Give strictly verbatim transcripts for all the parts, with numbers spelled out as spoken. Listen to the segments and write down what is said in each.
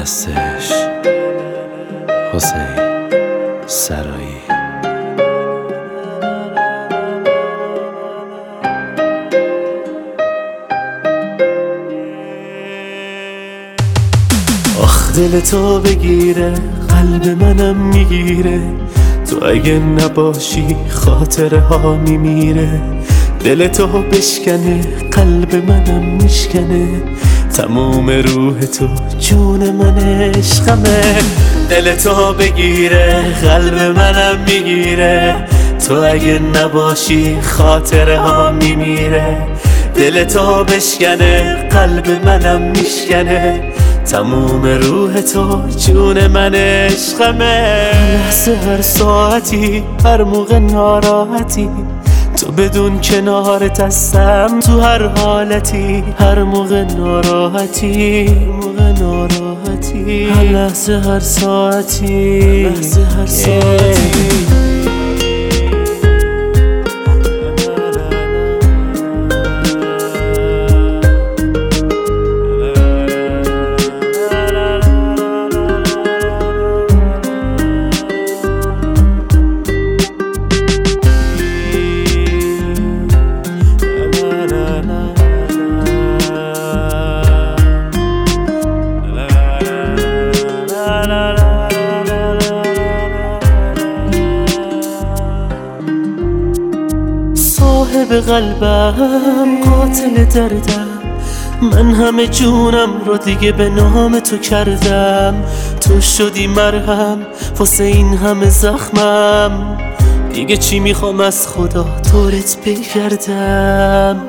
هستش. حسین سرایی. آخ دل تو بگیره قلب منم میگیره، تو اگه نباشی خاطره ها میمیره. دل تو بشکنه قلب منم میشکنه، تموم روح تو جون من عشقمه. دل تو بگیره قلب منم میگیره، تو اگه نباشی خاطره ها میمیره. دل تو بشکنه قلب منم میشکنه، تموم روح تو جون من عشقمه. لحظه هر ساعتی هر موقع ناراحتی، تو بدون کنارت هستم تو هر حالتی. هر موقع ناراحتی هر موقع ناراحتی، هر لحظه هر ساعتی هر لحظه هر ساعتی. صاحب قلبم قاتل دردم، من همه جونم رو دیگه به نام تو کردم. تو شدی مرهم واسه این همه زخمم، دیگه چی میخوام از خدا دورت بگردم.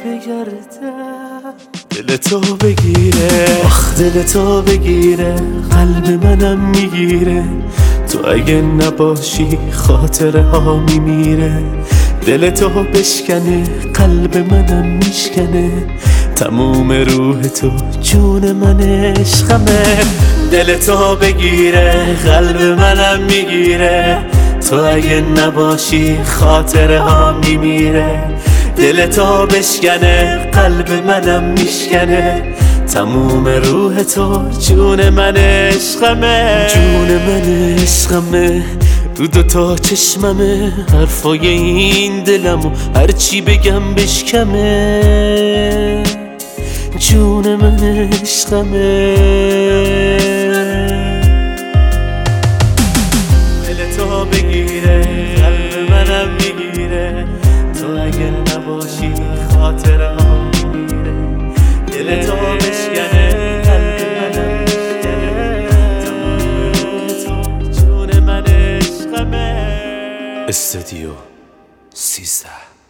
دل تو بگیره آخ دل تو بگیره قلب منم میگیره، تو اگه نباشی خاطره ها میمیره. دل تو بشکنه قلب منم میشکنه، تموم روح تو جون من عشقمه. دل تو بگیره قلب منم میگیره، تو اگه نباشی خاطره ها میمیره. دل تو بشکنه قلب منم میشکنه، تموم روح تو جون من عشقمه. جون من عشقمه، رو دوتا چشممه، حرفای این دلمو هرچی بگم بشکمه. جون من عشقمه. دل تو بگیره قلب منم میگیره، تو اگه نباشی خاطره ها میمیره. دل تو بشکنه قلب منم میشکنه، تمام روح تو جون من عشقمه. استودیو سیزده.